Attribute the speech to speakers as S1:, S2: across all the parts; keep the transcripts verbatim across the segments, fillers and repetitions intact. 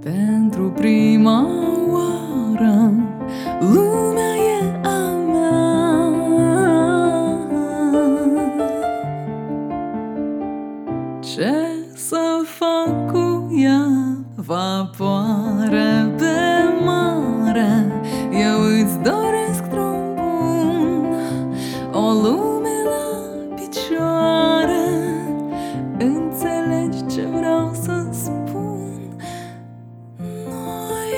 S1: Pentru prima oară lumea e a mea. Ce să fac cu ea? Vapoare pe mare, eu îți doresc drum bun, o lume la picioare. Înțelegi ce vreau să spun? Noi,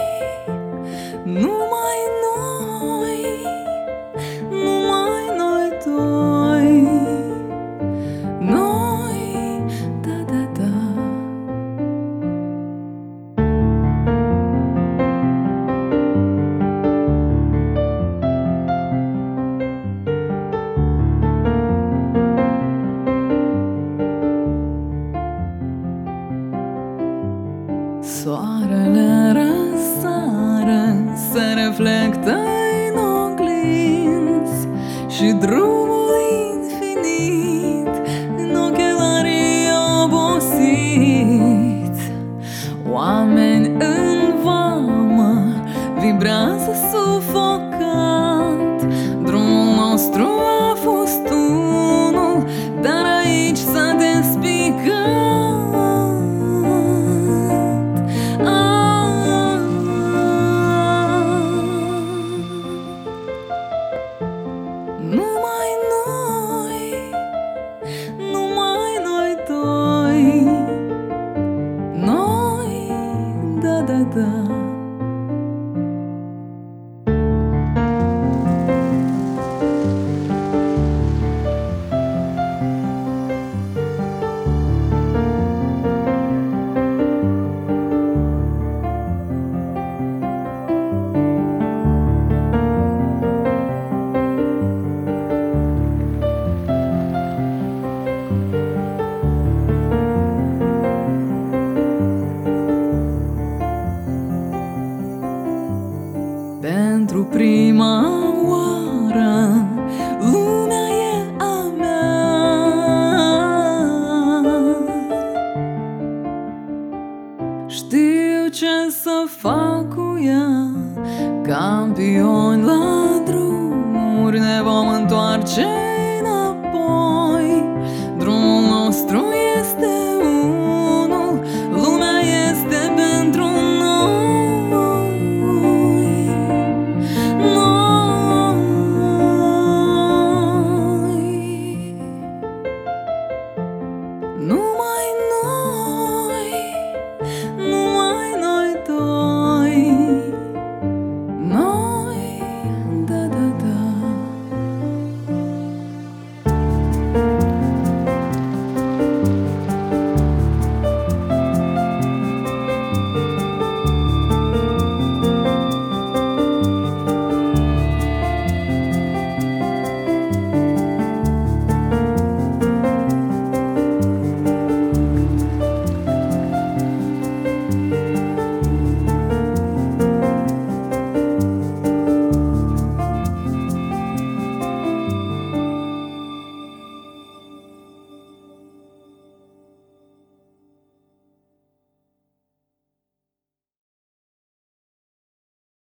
S1: numai noi, numai noi doi. Noi, da, da, da. Soarele răsare, se reflectă în oglinzi și drumul infinit în ochelarii obosiți. Oameni în vamă vibrează sufocat. Drumul nostru a fost unul, dar aici s-a despicat. Numai noi, numai noi doi. Noi, da, da, da. Pentru prima oară lumea e a mea. Știu ce să fac cu ea, campioni la drumuri ne vom întoarce.